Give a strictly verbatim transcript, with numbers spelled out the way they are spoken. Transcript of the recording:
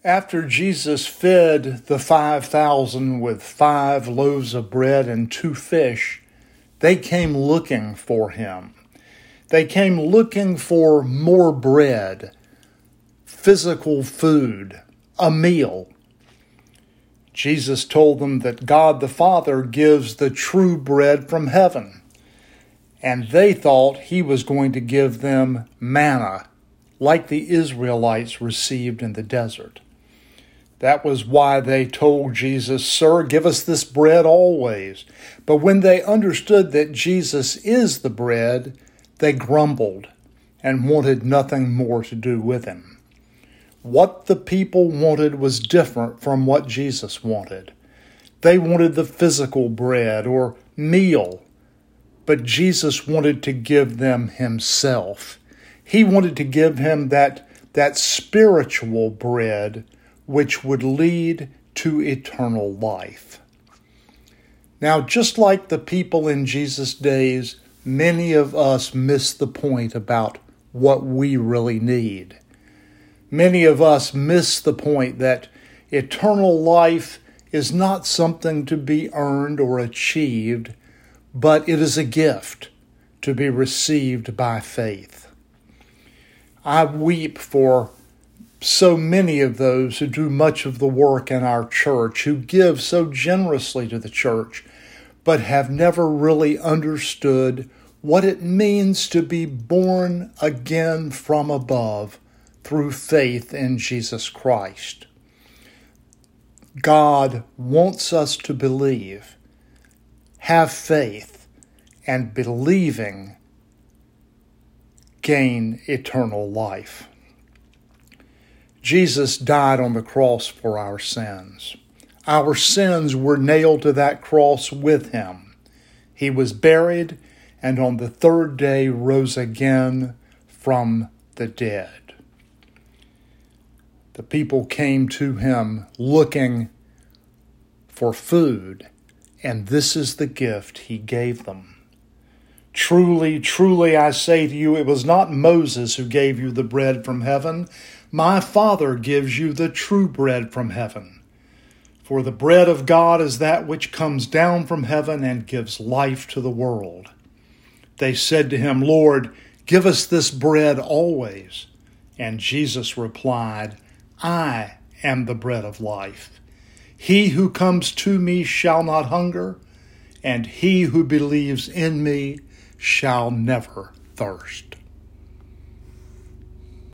After Jesus fed the five thousand with five loaves of bread and two fish, they came looking for him. They came looking for more bread, physical food, a meal. Jesus told them that God the Father gives the true bread from heaven, and they thought he was going to give them manna, like the Israelites received in the desert. That was why they told Jesus, "Sir, give us this bread always." But when they understood that Jesus is the bread, they grumbled and wanted nothing more to do with him. What the people wanted was different from what Jesus wanted. They wanted the physical bread or meal, but Jesus wanted to give them himself. He wanted to give him that, that spiritual bread which would lead to eternal life. Now, just like the people in Jesus' days, many of us miss the point about what we really need. Many of us miss the point that eternal life is not something to be earned or achieved, but it is a gift to be received by faith. I weep for so many of those who do much of the work in our church, who give so generously to the church, but have never really understood what it means to be born again from above through faith in Jesus Christ. God wants us to believe, have faith, and believing gain eternal life. Jesus died on the cross for our sins. Our sins were nailed to that cross with him. He was buried, and on the third day rose again from the dead. The people came to him looking for food, and this is the gift he gave them. Truly, truly, I say to you, it was not Moses who gave you the bread from heaven. My Father gives you the true bread from heaven. For the bread of God is that which comes down from heaven and gives life to the world. They said to him, "Lord, give us this bread always." And Jesus replied, "I am the bread of life. He who comes to me shall not hunger, and he who believes in me shall never thirst."